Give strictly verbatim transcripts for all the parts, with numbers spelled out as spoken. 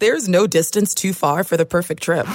There's no distance too far for the perfect trip.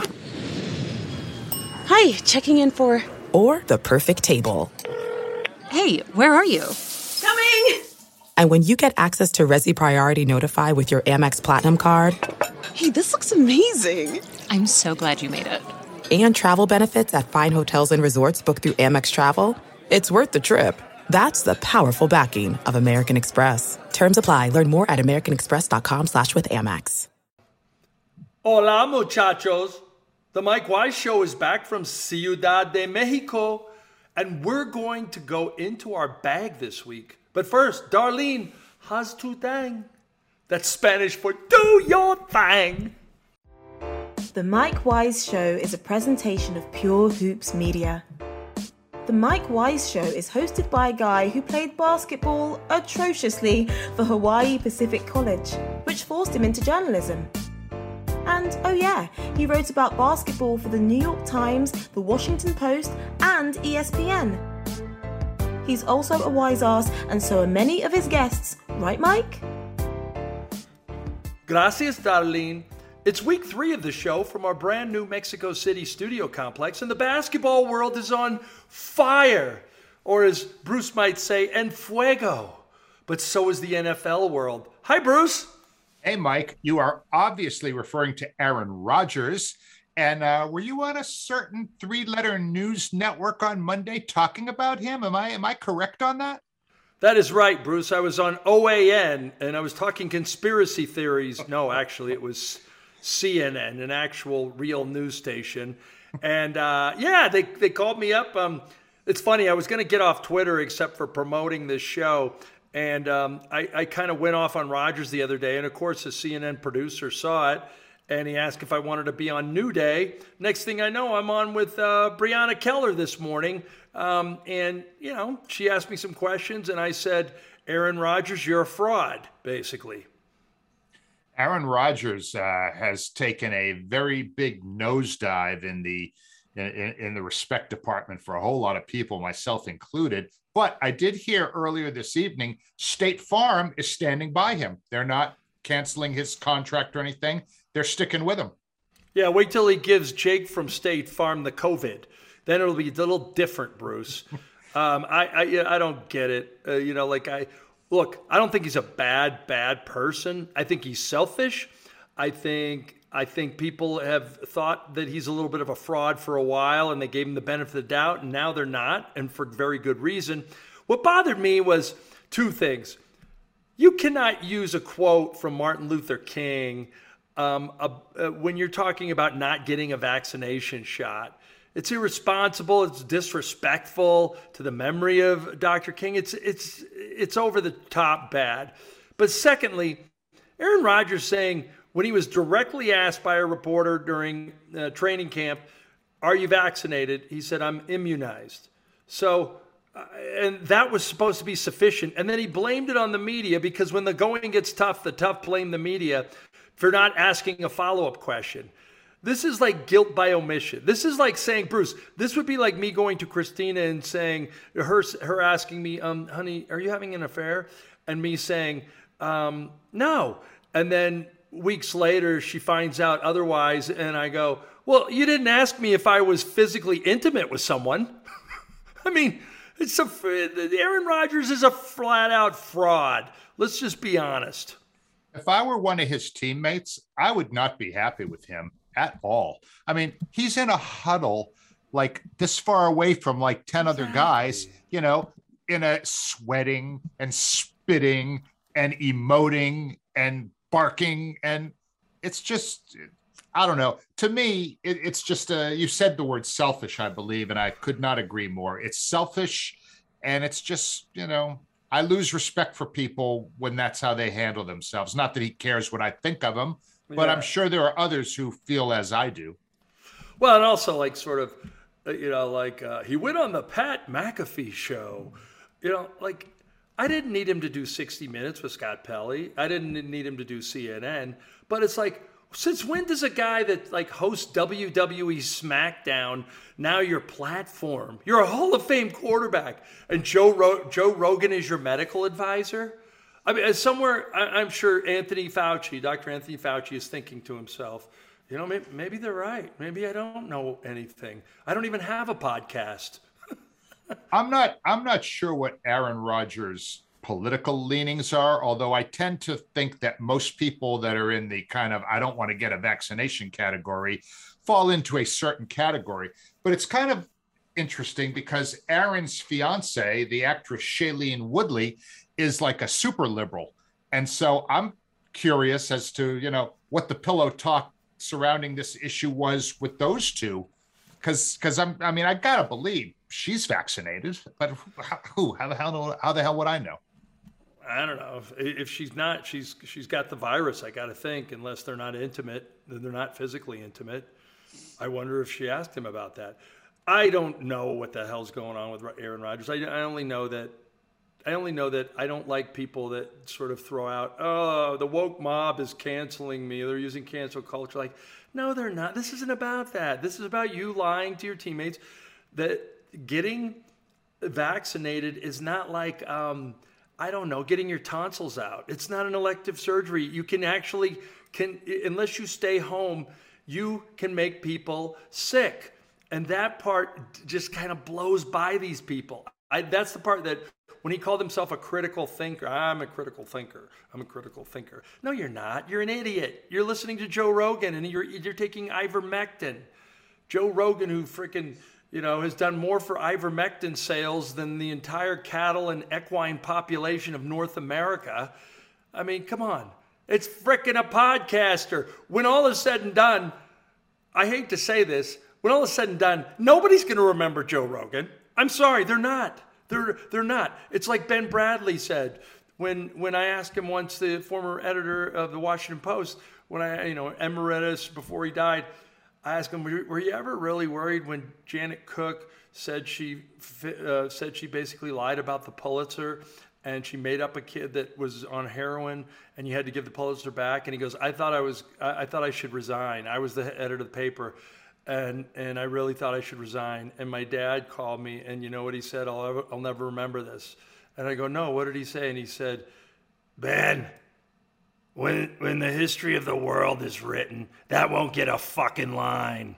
Hi, checking in for... Or the perfect table. Hey, where are you? Coming! And when you get access to Resi Priority Notify with your Amex Platinum card... Hey, this looks amazing! I'm so glad you made it. And travel benefits at fine hotels and resorts booked through Amex Travel, it's worth the trip. That's the powerful backing of American Express. Terms apply. Learn more at americanexpress.com slash with Amex. Hola, muchachos. The Mike Wise Show is back from Ciudad de Mexico, and we're going to go into our bag this week. But first, Darlene, how's tu thang? That's Spanish for do your thing. The Mike Wise Show is a presentation of Pure Hoops Media. The Mike Wise Show is hosted by a guy who played basketball atrociously for Hawaii Pacific College, which forced him into journalism. And, oh yeah, he wrote about basketball for the New York Times, the Washington Post, and E S P N. He's also a wise ass, and so are many of his guests. Right, Mike? Gracias, Darlene. It's week three of the show from our brand new Mexico City studio complex, and the basketball world is on fire, or as Bruce might say, en fuego. But so is the N F L world. Hi, Bruce. Hey, Mike. You are obviously referring to Aaron Rodgers. And uh, were you on a certain three-letter news network on Monday talking about him? Am I am I correct on that? That is right, Bruce. I was on O A N, and I was talking conspiracy theories. No, actually, it was C N N, an actual real news station. And uh, yeah, they, they called me up. Um, it's funny, I was going to get off Twitter except for promoting this show. And um, I, I kind of went off on Rodgers the other day. And of course, the C N N producer saw it. And he asked if I wanted to be on New Day. Next thing I know, I'm on with uh, Breonna Keller this morning. Um, and, you know, she asked me some questions. And I said, Aaron Rodgers, you're a fraud, basically. Aaron Rodgers uh, has taken a very big nosedive in the in, in the respect department for a whole lot of people, myself included. But I did hear earlier this evening, State Farm is standing by him. They're not canceling his contract or anything. They're sticking with him. Yeah, wait till he gives Jake from State Farm the COVID. Then it'll be a little different, Bruce. um, I, I I don't get it. Uh, you know, like I look. I don't think he's a bad bad person. I think he's selfish. I think I think people have thought that he's a little bit of a fraud for a while, and they gave him the benefit of the doubt, and now they're not, and for very good reason. What bothered me was two things. You cannot use a quote from Martin Luther King um, uh, uh, when you're talking about not getting a vaccination shot. It's irresponsible. It's disrespectful to the memory of Doctor King. It's it's it's over the top bad. But secondly, Aaron Rodgers saying when he was directly asked by a reporter during uh, training camp, "Are you vaccinated?" He said, "I'm immunized." So, uh, and that was supposed to be sufficient. And then he blamed it on the media because when the going gets tough, the tough blame the media for not asking a follow-up question. This is like guilt by omission. This is like saying, Bruce, this would be like me going to Christina and saying, her her asking me, um, honey, are you having an affair? And me saying, um, no. And then weeks later, she finds out otherwise. And I go, well, you didn't ask me if I was physically intimate with someone. I mean, it's a, Aaron Rodgers is a flat out fraud. Let's just be honest. If I were one of his teammates, I would not be happy with him at all. I mean, he's in a huddle like this far away from like ten exactly. other guys, you know, in a sweating and spitting and emoting and barking. And it's just, I don't know. To me, it, it's just, a, you said the word selfish, I believe, and I could not agree more. It's selfish, and it's just, you know, I lose respect for people when that's how they handle themselves. Not that he cares what I think of them, but yeah. I'm sure there are others who feel as I do. Well, and also like sort of, you know, like uh, he went on the Pat McAfee show. You know, like I didn't need him to do sixty minutes with Scott Pelley. I didn't need him to do C N N. But it's like, since when does a guy that like hosts W W E SmackDown now your platform? You're a Hall of Fame quarterback, and Joe Ro- Joe Rogan is your medical advisor. I mean, somewhere, I'm sure Anthony Fauci, Doctor Anthony Fauci is thinking to himself, you know, maybe, maybe they're right. Maybe I don't know anything. I don't even have a podcast. I'm not, I'm not sure what Aaron Rodgers' political leanings are, although I tend to think that most people that are in the kind of, I don't want to get a vaccination category, fall into a certain category. But it's kind of interesting because Aaron's fiance, the actress Shailene Woodley, is like a super liberal. And so I'm curious as to, you know, what the pillow talk surrounding this issue was with those two. Because because I'm I mean, I gotta believe she's vaccinated, but who? How the hell how the hell would I know? I don't know. If, if she's not, she's she's got the virus, I gotta think, unless they're not intimate, then they're not physically intimate. I wonder if she asked him about that. I don't know what the hell's going on with Aaron Rodgers. I, I only know that I only know that I don't like people that sort of throw out, oh, the woke mob is canceling me. They're using cancel culture. Like, no, they're not. This isn't about that. This is about you lying to your teammates. That getting vaccinated is not like, um, I don't know, getting your tonsils out. It's not an elective surgery. You can actually, can unless you stay home, you can make people sick. And that part just kind of blows by these people. I, that's the part that when he called himself a critical thinker, I'm a critical thinker. I'm a critical thinker. No, you're not. You're an idiot. You're listening to Joe Rogan and you're you're taking ivermectin. Joe Rogan, who freaking, you know, has done more for ivermectin sales than the entire cattle and equine population of North America. I mean, come on. It's freaking a podcaster. When all is said and done, I hate to say this, when all is said and done, nobody's going to remember Joe Rogan. I'm sorry, they're not. They're they're not. It's like Ben Bradley said when when I asked him once, the former editor of the Washington Post, when I, you know, emeritus before he died, I asked him, were, were you ever really worried when Janet Cook said she uh, said she basically lied about the Pulitzer and she made up a kid that was on heroin and you had to give the Pulitzer back? And he goes, I thought I was I, I thought I should resign. I was the editor of the paper. And and I really thought I should resign. And my dad called me, and you know what he said? I'll ever, I'll never remember this. And I go, no, what did he say? And he said, Ben, when when the history of the world is written, that won't get a fucking line.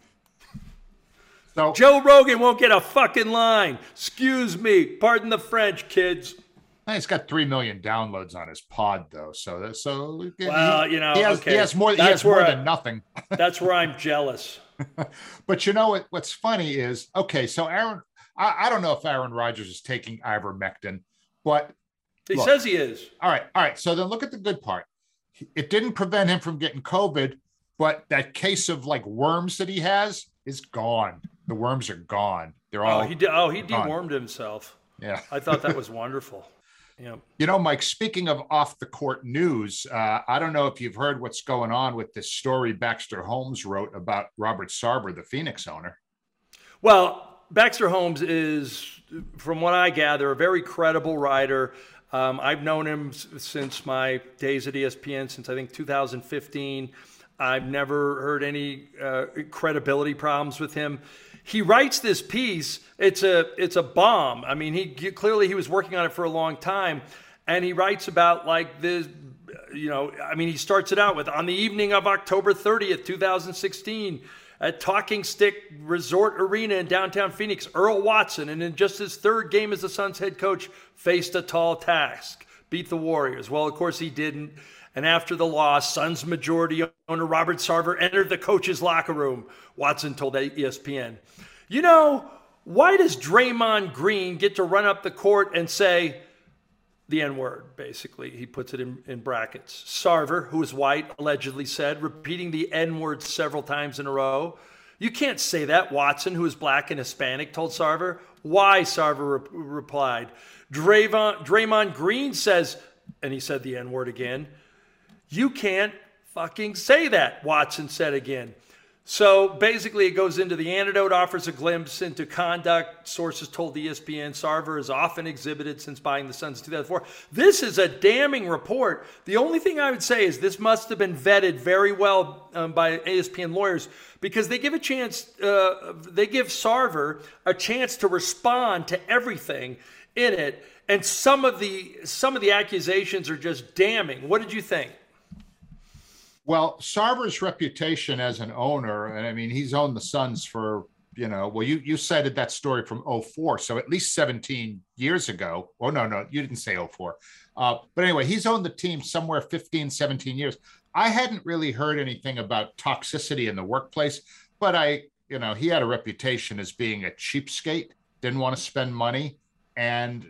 So Joe Rogan won't get a fucking line. Excuse me. Pardon the French, kids. He's got three million downloads on his pod, though. So so well, he, you know, he has, okay. he has more. He has more I, than nothing. That's where I'm jealous. But you know what? What's funny is, okay, so Aaron, I, I don't know if Aaron Rodgers is taking ivermectin, but he look, says he is. All right, all right. So then look at the good part. It didn't prevent him from getting COVID, but that case of like worms that he has is gone. The worms are gone. They're all. Oh, he did. Oh, he gone. dewormed himself. Yeah, I thought that was wonderful. Yeah. You know, Mike, speaking of off the court news, uh, I don't know if you've heard what's going on with this story Baxter Holmes wrote about Robert Sarver, the Phoenix owner. Well, Baxter Holmes is, from what I gather, a very credible writer. Um, I've known him since my days at E S P N, since I think two thousand fifteen. I've never heard any uh, credibility problems with him. He writes this piece. It's a it's a bomb. I mean, he clearly he was working on it for a long time, and he writes about like this. You know, I mean, he starts it out with, on the evening of October thirtieth, two thousand sixteen, at Talking Stick Resort Arena in downtown Phoenix, Earl Watson, and in just his third game as the Suns head coach, faced a tall task: beat the Warriors. Well, of course he didn't. And after the loss, Suns majority owner Robert Sarver entered the coach's locker room. Watson told E S P N, you know, why does Draymond Green get to run up the court and say the N-word, basically? He puts it in, in brackets. Sarver, who is white, allegedly said, repeating the N-word several times in a row. You can't say that, Watson, who is black and Hispanic, told Sarver. Why, Sarver re- replied. Draymond, Draymond Green says, and he said the N-word again, you can't fucking say that, Watson said again. So basically it goes into the antidote, offers a glimpse into conduct. Sources told E S P N Sarver is often exhibited since buying the Suns in two thousand four. This is a damning report. The only thing I would say is this must have been vetted very well um, by E S P N lawyers, because they give a chance, uh, they give Sarver a chance to respond to everything in it. And some of the some of the accusations are just damning. What did you think? Well, Sarver's reputation as an owner, and I mean, he's owned the Suns for, you know, well, you, you cited that story from oh four, so at least seventeen years ago. Oh, no, no, you didn't say oh four. Uh, but anyway, he's owned the team somewhere fifteen, seventeen years. I hadn't really heard anything about toxicity in the workplace, but I, you know, he had a reputation as being a cheapskate, didn't want to spend money, and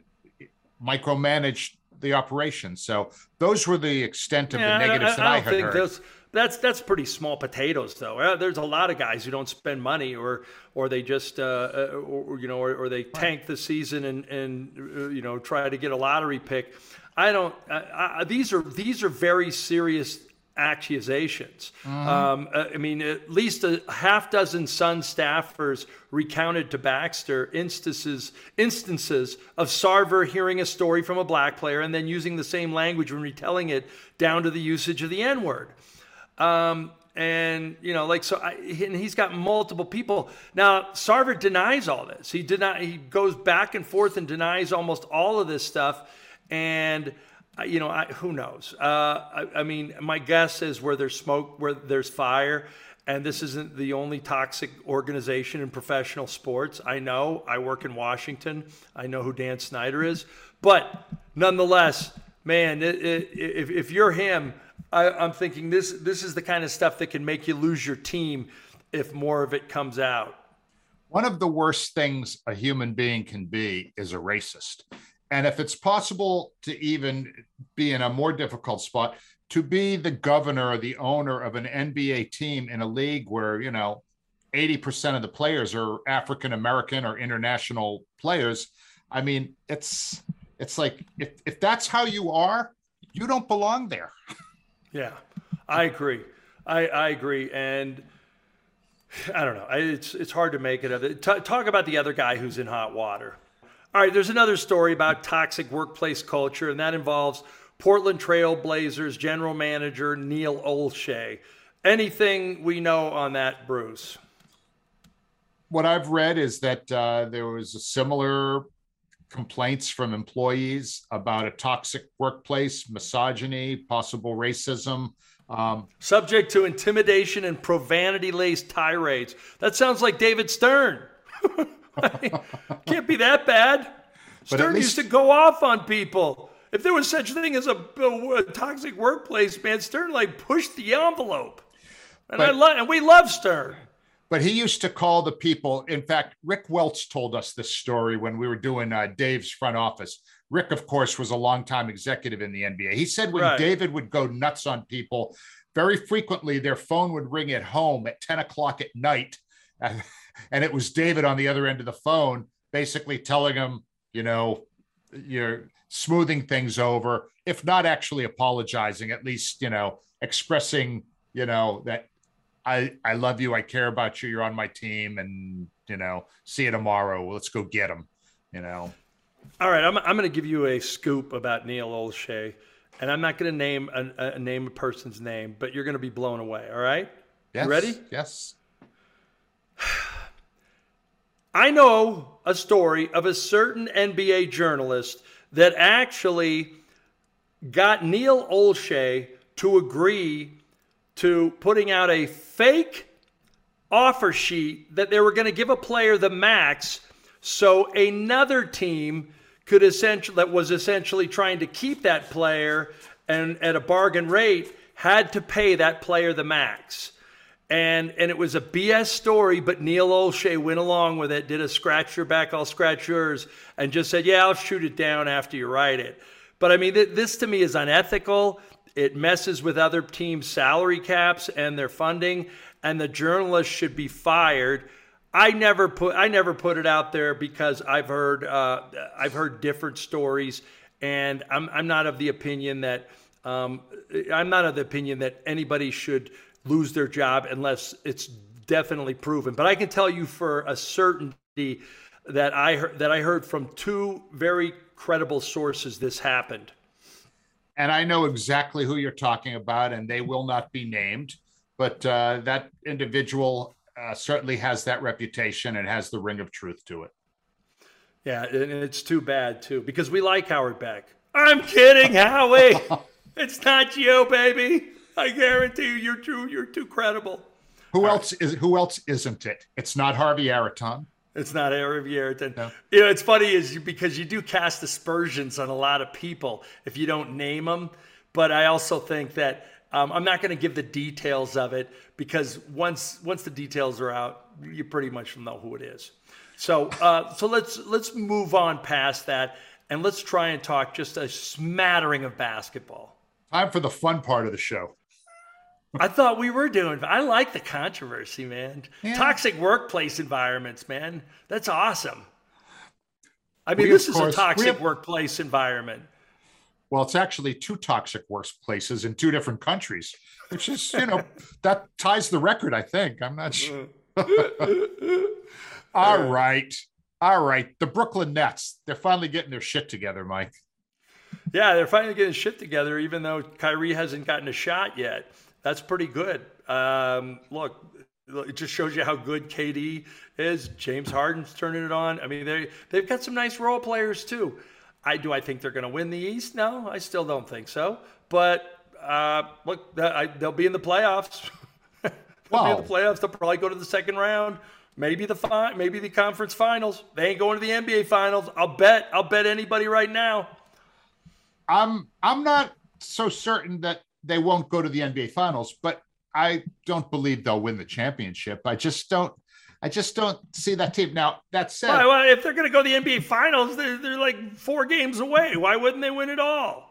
micromanaged the operation. So those were the extent of yeah, the negatives I, that I, I, I had think heard. Those, that's that's pretty small potatoes, though. Uh, there's a lot of guys who don't spend money, or or they just uh, or, you know, or, or they tank the season and and uh, you know, try to get a lottery pick. I don't. I, I, these are these are very serious accusations. Mm-hmm. Um, I mean, at least a half dozen Sun staffers recounted to Baxter instances instances of Sarver hearing a story from a black player and then using the same language when retelling it, down to the usage of the N-word. Um, and, you know, like, so I, and he's got multiple people. Now, Sarver denies all this. He did not, he goes back and forth and denies almost all of this stuff. And, you know, I, who knows? Uh, I, I mean, my guess is where there's smoke, where there's fire. And this isn't the only toxic organization in professional sports. I know. I work in Washington. I know who Dan Snyder is. But nonetheless, man, it, it, if, if you're him, I, I'm thinking this this is the kind of stuff that can make you lose your team if more of it comes out. One of the worst things a human being can be is a racist. And if it's possible to even be in a more difficult spot, to be the governor or the owner of an N B A team in a league where, you know, eighty percent of the players are African-American or international players, I mean, it's it's like, if, if that's how you are, you don't belong there. Yeah, I agree. I, I agree. And I don't know. It's it's hard to make it of it. T- talk about the other guy who's in hot water. All right, there's another story about toxic workplace culture, and that involves Portland Trail Blazers general manager Neil Olshey. Anything we know on that, Bruce? What I've read is that uh, there was a similar complaints from employees about a toxic workplace, misogyny, possible racism. Um, Subject to intimidation and profanity-laced tirades. That sounds like David Stern. I mean, can't be that bad. But Stern least, used to go off on people. If there was such a thing as a, a, a toxic workplace, man, Stern like pushed the envelope. And but, I love, and we love Stern. But he used to call the people. In fact, Rick Welts told us this story when we were doing uh, Dave's front office. Rick, of course, was a longtime executive in the N B A. He said when right. David would go nuts on people, very frequently their phone would ring at home at ten o'clock at night. And, and it was David on the other end of the phone, basically telling him, you know, you're smoothing things over, if not actually apologizing, at least, you know, expressing, you know, that I, I love you. I care about you. You're on my team, and, you know, see you tomorrow. Let's go get him, you know. All right. I'm, I'm going to give you a scoop about Neil Olshey, and I'm not going to name a, a name a person's name, but you're going to be blown away. All right. Yes. You ready? Yes. I know a story of a certain N B A journalist that actually got Neil Olshey to agree to putting out a fake offer sheet that they were going to give a player the max, so another team could essentially, that was essentially trying to keep that player and at a bargain rate, had to pay that player the max. And and it was a B S story, but Neil Olshey went along with it, did a scratch your back, I'll scratch yours, and just said, yeah, I'll shoot it down after you write it. But I mean, th- this to me is unethical. It messes with other teams' salary caps and their funding, and the journalist should be fired. I never put I never put it out there because I've heard uh, I've heard different stories, and I'm I'm not of the opinion that um, I'm not of the opinion that anybody should lose their job unless it's definitely proven. But I can tell you for a certainty that I heard, that I heard from two very credible sources this happened. And I know exactly who you're talking about, and they will not be named. But uh, that individual uh, certainly has that reputation and has the ring of truth to it. Yeah, and it's too bad, too, because we like Howard Beck. I'm kidding, Howie. It's not you, baby. I guarantee you, you're too, you're too credible. Who All else right. is? Who else isn't it? It's not Harvey Araton. It's not Harvey Araton. No. You know, it's funny is you, because you do cast aspersions on a lot of people if you don't name them. But I also think that um, I'm not going to give the details of it because once once the details are out, you pretty much know who it is. So uh, so let's let's move on past that and let's try and talk just a smattering of basketball. Time for the fun part of the show. I thought we were doing. I like the controversy, man. Yeah. Toxic workplace environments, man. That's awesome. I mean, we, this is course, a toxic have, workplace environment. Well, it's actually two toxic workplaces in two different countries, which is, you know, that ties the record, I think. I'm not sure. All right. All right. The Brooklyn Nets, they're finally getting their shit together, Mike. Yeah, they're finally getting shit together, even though Kyrie hasn't gotten a shot yet. That's pretty good. Um, look, it just shows you how good K D is. James Harden's turning it on. I mean, they, they've got some nice role players, too. I Do I think they're going to win the East? No, I still don't think so. But, uh, look, I, they'll be in the playoffs. they'll wow. be in the playoffs. They'll probably go to the second round. Maybe the fi- maybe the conference finals. They ain't going to the N B A finals. I'll bet. I'll bet anybody right now. I'm I'm not so certain that they won't go to the N B A finals, but I don't believe they'll win the championship. I just don't. I just don't see that team. Now that said, well, well, if they're going to go to the N B A finals, they're, they're like four games away. Why wouldn't they win it all?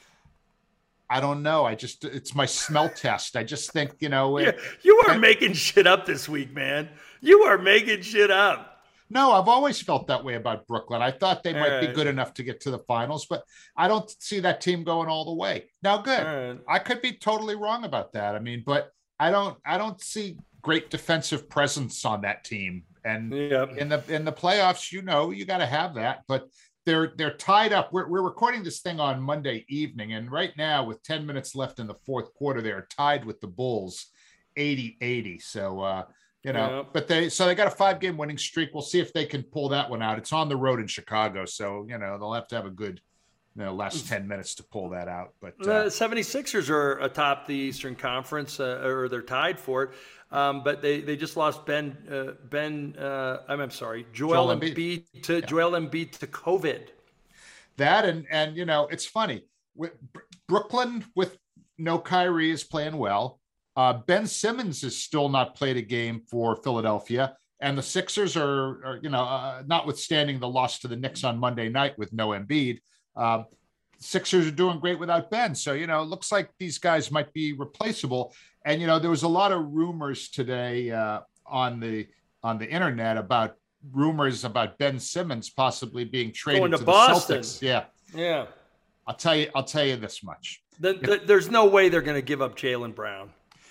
I don't know. I just, it's my smell test. I just think, you know. Yeah, you are and, making shit up this week, man. You are making shit up. No, I've always felt that way about Brooklyn. I thought they all might right. be good enough to get to the finals, but I don't see that team going all the way. Now, good. Right. I could be totally wrong about that. I mean, but I don't, I don't see great defensive presence on that team. And yep. in the, in the playoffs, you know, you got to have that, but They're they're tied up. We're we're recording this thing on Monday evening, and right now, with ten minutes left in the fourth quarter, they're tied with the Bulls, eighty eighty. So uh, you know, yeah. but they so they got a five game winning streak. We'll see if they can pull that one out. It's on the road in Chicago, so you know they'll have to have a good you know, last ten minutes to pull that out. But uh, the seventy-sixers are atop the Eastern Conference, uh, or they're tied for it. Um, but they, they just lost Ben uh, Ben uh, I'm, I'm sorry Joel, Joel Embiid, Embiid to yeah. Joel Embiid to COVID. That and and you know it's funny with Brooklyn with no Kyrie is playing well. Uh, Ben Simmons has still not played a game for Philadelphia, and the Sixers are, are you know uh, notwithstanding the loss to the Knicks on Monday night with no Embiid. Uh, Sixers are doing great without Ben. So, you know, it looks like these guys might be replaceable. And, you know, there was a lot of rumors today uh, on the on the internet about rumors about Ben Simmons possibly being traded Going to, to Boston. the Celtics. Yeah. Yeah. I'll tell you, I'll tell you this much. The, the, if, there's no way they're going to give up Jaylen Brown.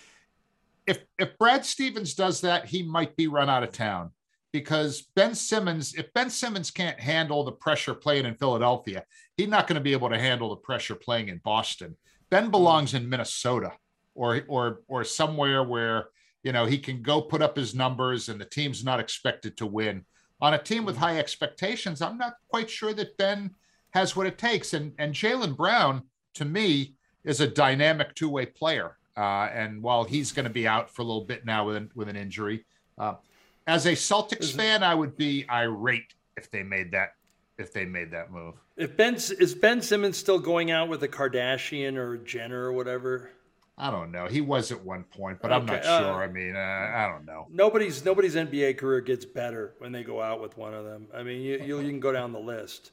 If if Brad Stevens does that, he might be run out of town. Because Ben Simmons, if Ben Simmons can't handle the pressure playing in Philadelphia, he's not going to be able to handle the pressure playing in Boston. Ben belongs in Minnesota or or or somewhere where, you know, he can go put up his numbers and the team's not expected to win. On a team with high expectations, I'm not quite sure that Ben has what it takes. And, and Jaylen Brown, to me, is a dynamic two-way player. Uh, and while he's going to be out for a little bit now with an, with an injury, uh, as a Celtics fan, I would be irate if they made that if they made that move. If Ben is Ben Simmons still going out with a Kardashian or Jenner or whatever? I don't know. He was at one point, but okay. I'm not sure. Uh, I mean, uh, I don't know. Nobody's nobody's N B A career gets better when they go out with one of them. I mean, you you, you can go down the list.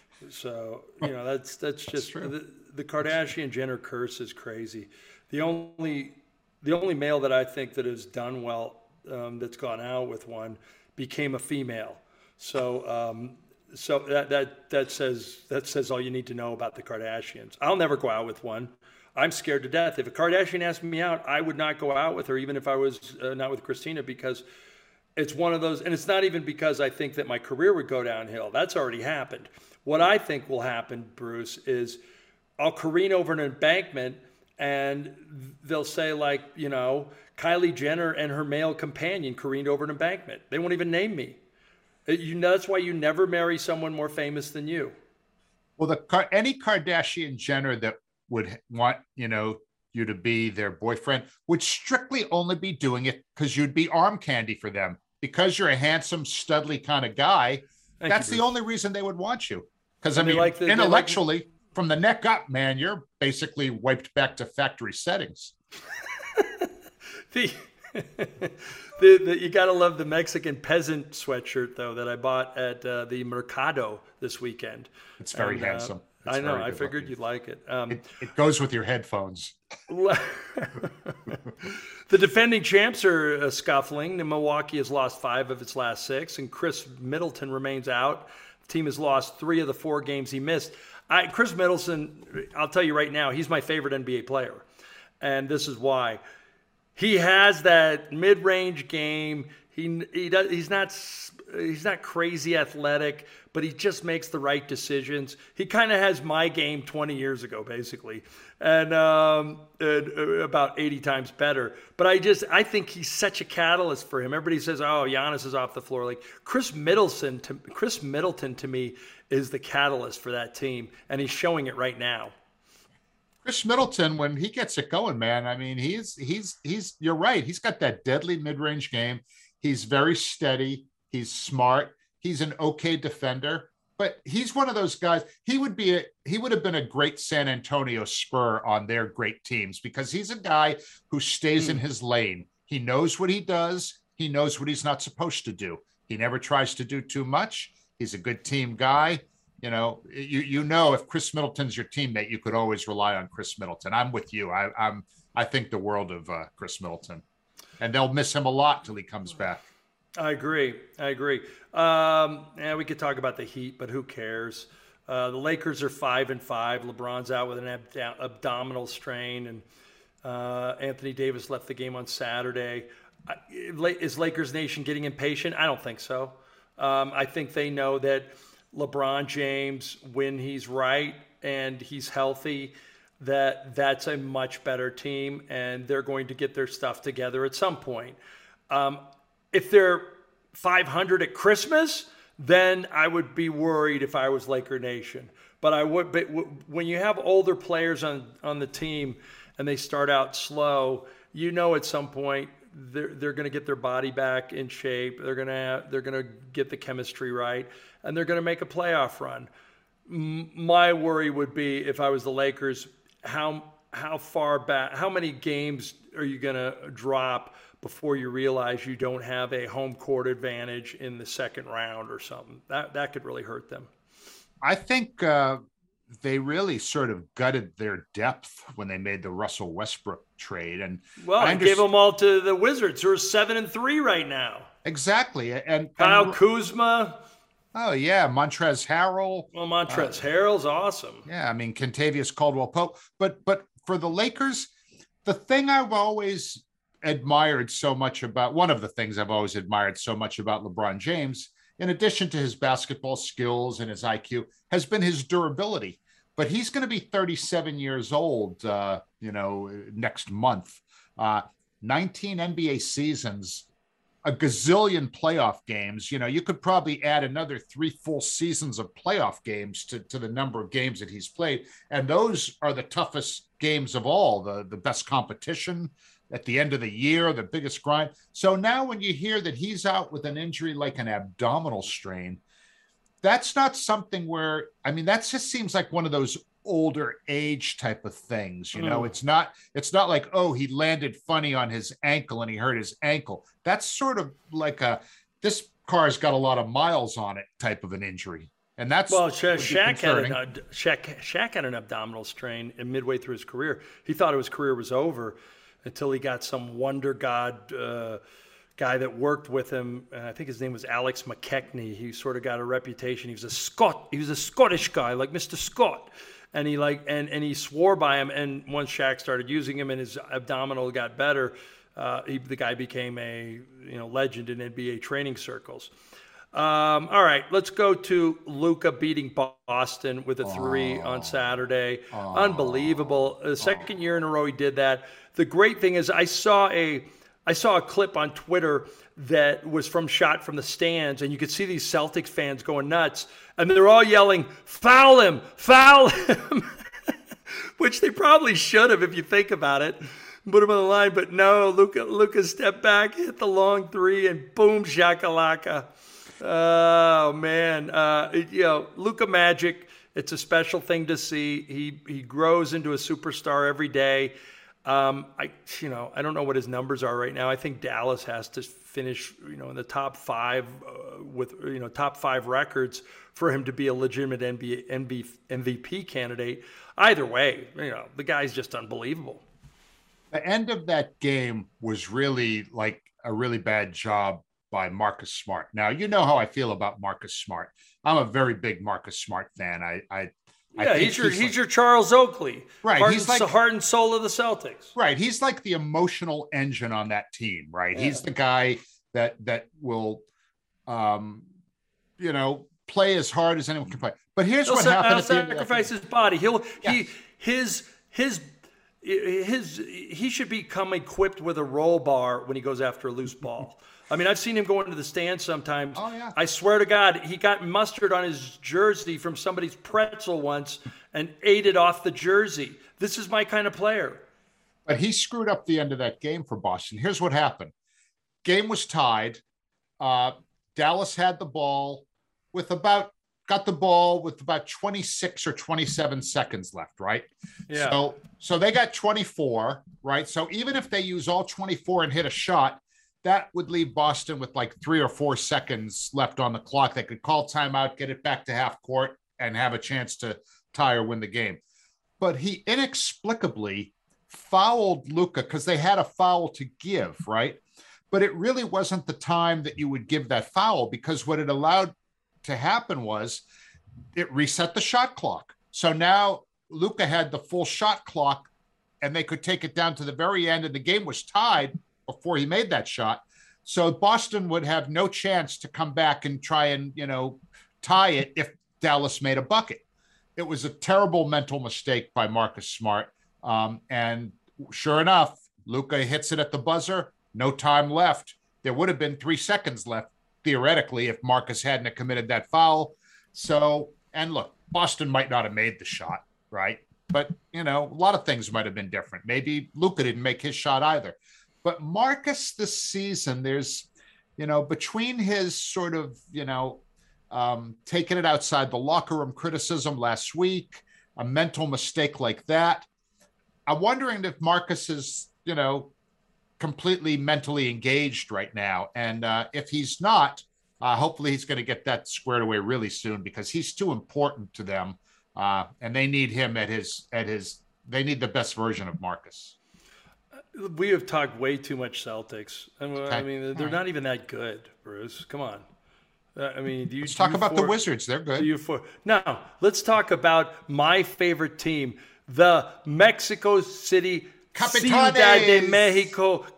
So you know that's that's just that's the, the Kardashian Jenner curse is crazy. The only the only male that I think that has done well. Um, that's gone out with one became a female. So um, so that that that says that says all you need to know about the Kardashians. I'll never go out with one. I'm scared to death. If a Kardashian asked me out, I would not go out with her, even if I was uh, not with Christina, because it's one of those, and it's not even because I think that my career would go downhill. That's already happened. What I think will happen, Bruce, is I'll careen over an embankment and they'll say, like, you know, Kylie Jenner and her male companion careened over an embankment. They won't even name me. You know, that's why you never marry someone more famous than you. Well, the any Kardashian Jenner that would want, you know, you to be their boyfriend would strictly only be doing it because you'd be arm candy for them. Because you're a handsome, studly kind of guy, Thank that's you, the only reason they would want you. Because I mean, like the, intellectually, like... from the neck up, man, you're basically wiped back to factory settings. the, the, the you gotta love the Mexican peasant sweatshirt though that I bought at uh, the Mercado this weekend. It's very and, handsome. Uh, It's I know. I figured looking. You'd like it. Um, it. It goes with your headphones. The defending champs are uh, scuffling. The Milwaukee has lost five of its last six, and Chris Middleton remains out. The team has lost three of the four games he missed. I, Chris Middleton, I'll tell you right now, he's my favorite N B A player, and this is why. He has that mid-range game. He he does. He's not. He's not crazy athletic, but he just makes the right decisions. He kind of has my game twenty years ago, basically, and, um, and uh, about eighty times better. But I just, I think he's such a catalyst for him. Everybody says, "Oh, Giannis is off the floor." Like Chris Middleton, to Chris Middleton, to me, is the catalyst for that team, and he's showing it right now. Chris Middleton, when he gets it going, man, I mean, he's he's he's. You're right. He's got that deadly mid-range game. He's very steady. He's smart. He's an okay defender, but he's one of those guys. He would be a, he would have been a great San Antonio Spur on their great teams because he's a guy who stays mm. in his lane. He knows what he does. He knows what he's not supposed to do. He never tries to do too much. He's a good team guy. You know, you you know, if Chris Middleton's your teammate, you could always rely on Chris Middleton. I'm with you. I, I'm I think the world of uh, Chris Middleton, and they'll miss him a lot till he comes back. I agree. I agree. Um, yeah, we could talk about the Heat, but who cares? Uh, the Lakers are five and five. LeBron's out with an ab- abdominal strain, and uh, Anthony Davis left the game on Saturday. I, is Lakers Nation getting impatient? I don't think so. Um, I think they know that LeBron James, when he's right and he's healthy, that that's a much better team, and they're going to get their stuff together at some point. Um, If they're five hundred at Christmas, then I would be worried if I was Laker Nation. But I would. But when you have older players on, on the team and they start out slow, you know at some point they're they're going to get their body back in shape. They're gonna they're gonna get the chemistry right, and they're going to make a playoff run. M- my worry would be if I was the Lakers, how how far back, how many games are you going to drop before you realize you don't have a home court advantage in the second round or something? That that could really hurt them. I think uh, they really sort of gutted their depth when they made the Russell Westbrook trade. And well, I, I gave them all to the Wizards, who are seven and three right now. Exactly. And Kyle and, Kuzma. Oh yeah, Montrezl Harrell. Well, Montrezl uh, Harrell's awesome. Yeah, I mean Kentavious Caldwell-Pope. But but for the Lakers, the thing I've always admired so much about, one of the things I've always admired so much about LeBron James, in addition to his basketball skills and his I Q, has been his durability. But he's going to be thirty-seven years old, uh, you know, next month. Uh, nineteen N B A seasons, a gazillion playoff games. You know, you could probably add another three full seasons of playoff games to, to the number of games that he's played. And those are the toughest games of all, the, the best competition at the end of the year, the biggest grind. So now when you hear that he's out with an injury like an abdominal strain, that's not something where, I mean, that just seems like one of those older age type of things. You know, mm. it's not, it's not like, oh, he landed funny on his ankle and he hurt his ankle. That's sort of like a, this car's got a lot of miles on it type of an injury. And that's well, Sha- Shaq had an uh, Shaq, Shaq had an abdominal strain in midway through his career. He thought his career was over until he got some wonder god uh, guy that worked with him. Uh, I think his name was Alex McKechnie. He sort of got a reputation. He was a Scot. He was a Scottish guy, like Mister Scott. And he like and, and he swore by him. And once Shaq started using him and his abdominal got better, uh, he, the guy became a you know legend in N B A training circles. Um, all right, let's go to Luka beating Boston with a three oh. on Saturday. Oh. Unbelievable. The second oh. year in a row he did that. The great thing is I saw a I saw a clip on Twitter that was from shot from the stands, and you could see these Celtics fans going nuts, and they're all yelling, "Foul him! Foul him!" Which they probably should have if you think about it. Put him on the line, but no, Luka, Luka stepped back, hit the long three, and boom, shakalaka. Oh, man. Uh, you know, Luka Magic, it's a special thing to see. He he grows into a superstar every day. Um, I, you know, I don't know what his numbers are right now. I think Dallas has to finish, you know, in the top five uh, with, you know, top five records for him to be a legitimate N B A, N B A M V P candidate. Either way, you know, the guy's just unbelievable. The end of that game was really like a really bad job by Marcus Smart. Now, you know how I feel about Marcus Smart. I'm a very big Marcus Smart fan. I, I Yeah, I he's your he's, he's like, your Charles Oakley, right? Heart He's and, like the heart and soul of the Celtics, right? He's like the emotional engine on that team, right? Yeah. He's the guy that that will, um, you know, play as hard as anyone can play. But here's he'll what sa- happened. He'll at the end of that sacrifice game. his body. He'll Yeah. he his his his he should become equipped with a roll bar when he goes after a loose ball. I mean, I've seen him go into the stands sometimes. Oh, yeah. I swear to God, he got mustard on his jersey from somebody's pretzel once and ate it off the jersey. This is my kind of player. But he screwed up the end of that game for Boston. Here's what happened. Game was tied. Uh, Dallas had the ball with about, got the ball with about twenty-six or twenty-seven seconds left, right? Yeah. So, so they got twenty-four, right? So even if they use all twenty-four and hit a shot, that would leave Boston with like three or four seconds left on the clock. They could call timeout, get it back to half court, and have a chance to tie or win the game. But he inexplicably fouled Luka because they had a foul to give, right? But it really wasn't the time that you would give that foul, because what it allowed to happen was it reset the shot clock. So now Luka had the full shot clock, and they could take it down to the very end, and the game was tied before he made that shot. So Boston would have no chance to come back and try and, you know, tie it if Dallas made a bucket. It was a terrible mental mistake by Marcus Smart. Um, and sure enough, Luka hits it at the buzzer, no time left. There would have been three seconds left, theoretically, if Marcus hadn't have committed that foul. So, and look, Boston might not have made the shot, right? But, you know, a lot of things might have been different. Maybe Luka didn't make his shot either. But Marcus this season, there's, you know, between his sort of, you know, um, taking it outside the locker room criticism last week, a mental mistake like that, I'm wondering if Marcus is, you know, completely mentally engaged right now. And uh, if he's not, uh, hopefully he's going to get that squared away really soon, because he's too important to them. Uh, and they need him at his, at his, they need the best version of Marcus. We have talked way too much Celtics. I mean, Okay. I mean they're All right. not even that good, Bruce. Come on. Uh, I mean, do you Let's talk do you about the for- Wizards. They're good. do you for now? Let's talk about my favorite team, the Mexico City Capitanes. Ciudad de Mexico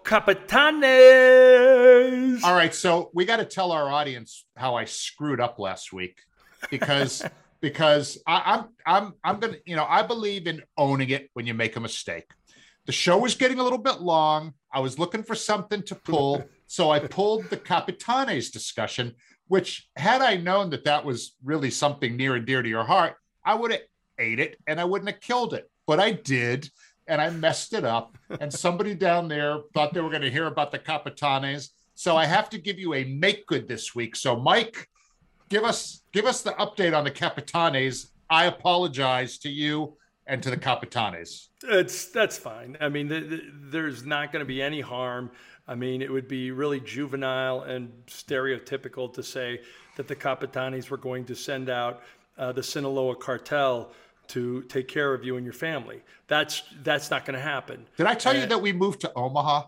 Capitanes. All right, so we got to tell our audience how I screwed up last week, because because I, I'm I'm I'm gonna you know I believe in owning it when you make a mistake. The show was getting a little bit long. I was looking for something to pull, so I pulled the Capitanes discussion. Which, had I known that that was really something near and dear to your heart, I would have ate it and I wouldn't have killed it. But I did, and I messed it up. And somebody down there thought they were going to hear about the Capitanes. So I have to give you a make good this week. So Mike, give us give us the update on the Capitanes. I apologize to you and to the Capitanes. It's that's fine. I mean, the, the, there's not going to be any harm. I mean, it would be really juvenile and stereotypical to say that the Capitanes were going to send out uh, the Sinaloa cartel to take care of you and your family. That's that's not going to happen. Did I tell Uh, you that we moved to Omaha?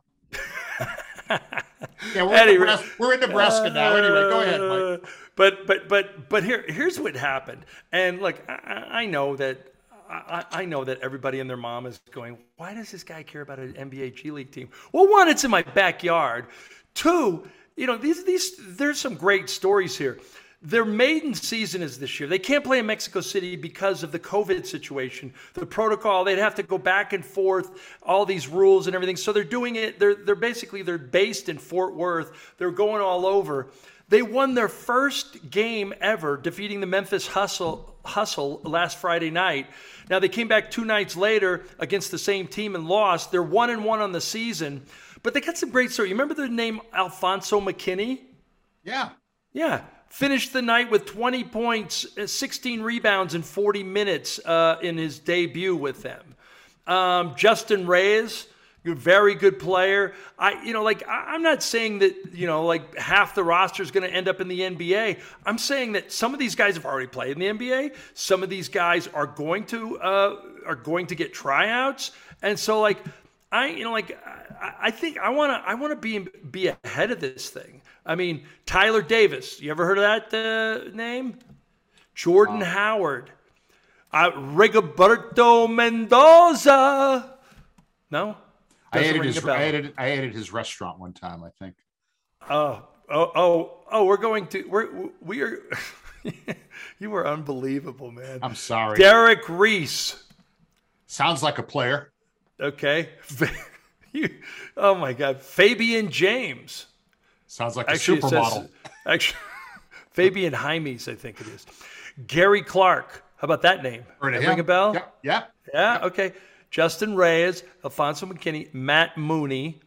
Yeah, we're, Anyway, in Nebraska, we're in Nebraska now. Anyway, go ahead, Mike. Uh, But but but but here here's what happened. And look, I, I I know that I, I know that everybody and their mom is going, why does this guy care about an N B A G League team? Well, one, it's in my backyard. Two, you know, these these there's some great stories here. their maiden season is this year. They can't play in Mexico City because of the COVID situation, the protocol. They'd have to go back and forth, all these rules and everything. So they're doing it. They're they're basically they're based in Fort Worth. They're going all over. They won their first game ever, defeating the Memphis Hustle Hustle last Friday night. Now they came back two nights later against the same team and lost. They're one and one on the season, but they got some great story. You remember the name Alfonso McKinney? Yeah. Yeah. Finished the night with twenty points, sixteen rebounds in forty minutes uh, in his debut with them. Um, Justin Reyes, a very good player. I, you know, like I, I'm not saying that, you know, like half the roster is going to end up in the N B A. I'm saying that some of these guys have already played in the N B A. Some of these guys are going to uh, are going to get tryouts, and so like I, you know, like I, I think I want to I want to be be ahead of this thing. I mean, Tyler Davis. You ever heard of that uh, name? Jordan wow. Howard. Uh, Rigoberto Mendoza. No? I ate, at his, I, ate at, I ate at his restaurant one time, I think. Oh, oh, oh, oh, we're going to, we're, we are, you were unbelievable, man. I'm sorry. Derek Reese. Sounds like a player. Okay. you, oh, my God. Fabian James. Sounds like actually, a supermodel. Actually, Fabian Jaimes, I think it is. Gary Clark. How about that name? Heard of Ring him? a bell? Yeah. Yeah. Yeah, yeah. Okay. Justin Reyes, Alfonso McKinney, Matt Mooney,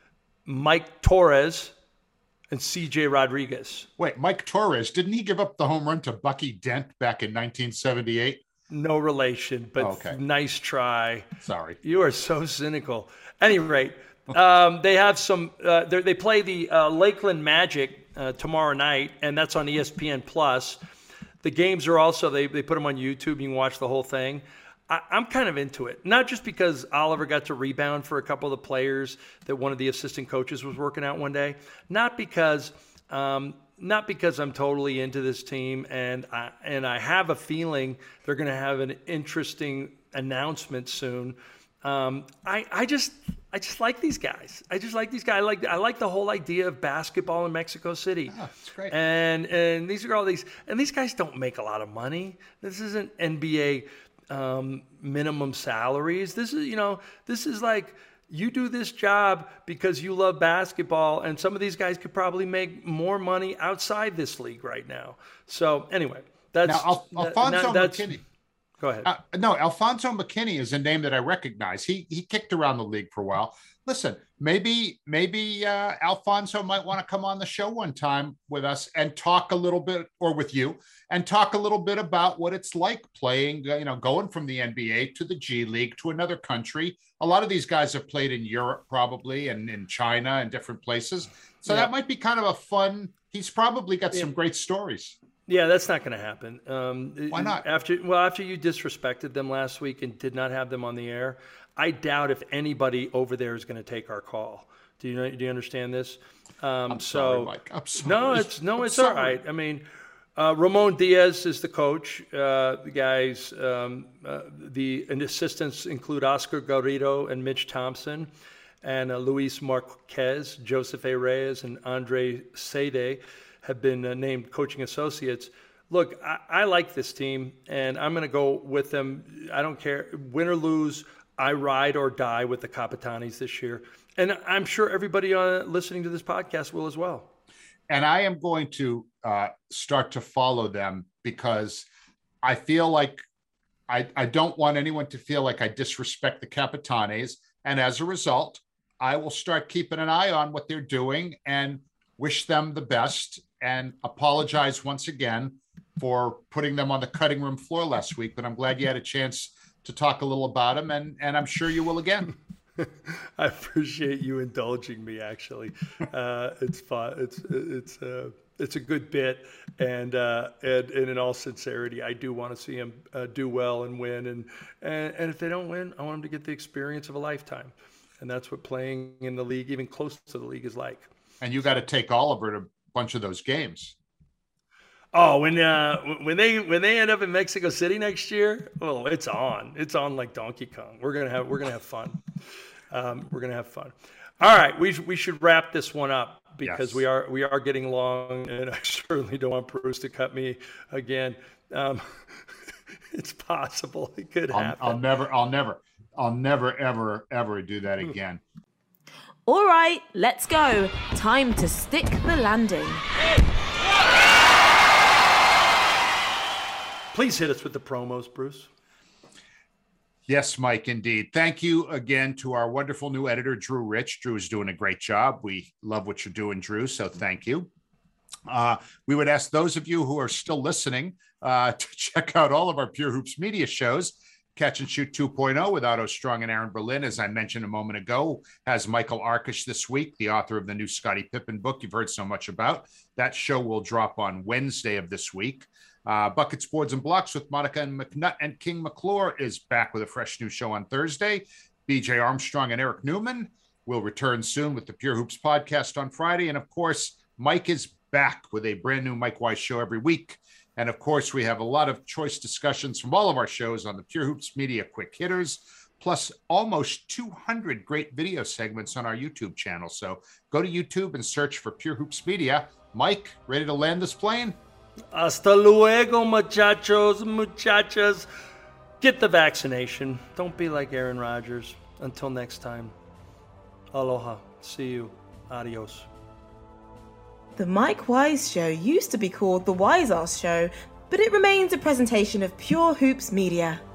Mike Torres, and C J Rodriguez. Wait, Mike Torres, didn't he give up the home run to Bucky Dent back in nineteen seventy-eight? No relation, but oh, okay. Nice try. Sorry. You are so cynical. Any rate, um, they have some, uh, they play the uh, Lakeland Magic uh, tomorrow night, and that's on E S P N Plus. The games are also, they, they put them on YouTube. You can watch the whole thing. I'm kind of into it, not just because Oliver got to rebound for a couple of the players that one of the assistant coaches was working out one day, not because, um, not because I'm totally into this team, and I, and I have a feeling they're going to have an interesting announcement soon. Um, I, I just, I just like these guys. I just like these guys. I like, I like the whole idea of basketball in Mexico City. Oh, that's great. And and these are all these, and these guys don't make a lot of money. This isn't N B A. Um, minimum salaries. This is, you know, this is like you do this job because you love basketball, and some of these guys could probably make more money outside this league right now. So anyway, that's now Al- Alfonso that, that's, McKinney. Go ahead. Uh, no, Alfonso McKinney is a name that I recognize. He he kicked around the league for a while. Listen, maybe maybe uh, Alfonso might want to come on the show one time with us and talk a little bit, or with you, and talk a little bit about what it's like playing, you know, going from the N B A to the G League to another country. A lot of these guys have played in Europe probably, and in China and different places. So yeah. That might be kind of a fun, he's probably got yeah. some great stories. Yeah, that's not going to happen. Um, Why not? After well, after you disrespected them last week and did not have them on the air, I doubt if anybody over there is going to take our call. Do you know? Do you understand this? Um, I'm so, sorry, Mike. I'm sorry. No, it's no, I'm it's sorry. all right. I mean, uh, Ramon Diaz is the coach. Uh, the guys, um, uh, the and assistants include Oscar Garrido and Mitch Thompson, and uh, Luis Marquez, Joseph A. Reyes, and Andre Sede have been uh, named coaching associates. Look, I, I like this team, and I'm going to go with them. I don't care, win or lose. I ride or die with the Capitanes this year. And I'm sure everybody uh, listening to this podcast will as well. And I am going to uh, start to follow them because I feel like I, I don't want anyone to feel like I disrespect the Capitanes. And as a result, I will start keeping an eye on what they're doing and wish them the best and apologize once again for putting them on the cutting room floor last week. But I'm glad you had a chance to talk a little about them, and, and I'm sure you will again. I appreciate you indulging me. Actually, uh, it's fun. It's it's uh, it's a good bit, and uh, and, and in all sincerity, I do want to see them uh, do well and win. And, and and if they don't win, I want them to get the experience of a lifetime, and that's what playing in the league, even close to the league, is like. And you got to take Oliver to a bunch of those games. Oh, when uh, when they when they end up in Mexico City next year, oh, it's on. It's on like Donkey Kong. We're gonna have we're gonna have fun. Um, we're gonna have fun. All right, we we should wrap this one up. because Yes. we are we are getting long, and I certainly don't want Bruce to cut me again. Um, it's possible it could I'll, happen. I'll never, I'll never, I'll never, ever, ever do that again. All right, let's go. Time to stick the landing. Please hit us with the promos, Bruce. Yes, Mike, indeed. Thank you again to our wonderful new editor, Drew Rich. Drew is doing a great job. We love what you're doing, Drew, so thank you. Uh, we would ask those of you who are still listening uh, to check out all of our Pure Hoops media shows. Catch and Shoot two point oh with Otto Strong and Aaron Berlin, as I mentioned a moment ago, has Michael Arkush this week, the author of the new Scottie Pippen book you've heard so much about. That show will drop on Wednesday of this week. Uh, Buckets, Boards, and Blocks with Monica and McNutt and King McClure is back with a fresh new show on Thursday. B J Armstrong and Eric Newman will return soon with the Pure Hoops podcast on Friday. And of course, Mike is back with a brand new Mike Wise show every week. And of course, we have a lot of choice discussions from all of our shows on the Pure Hoops Media Quick Hitters, plus almost two hundred great video segments on our YouTube channel. So go to YouTube and search for Pure Hoops Media. Mike, ready to land this plane? Hasta luego, muchachos, muchachas. Get the vaccination. Don't be like Aaron Rodgers. Until next time. Aloha. See you. Adios. The Mike Wise Show used to be called The Wise Ass Show, but it remains a presentation of Pure Hoops Media.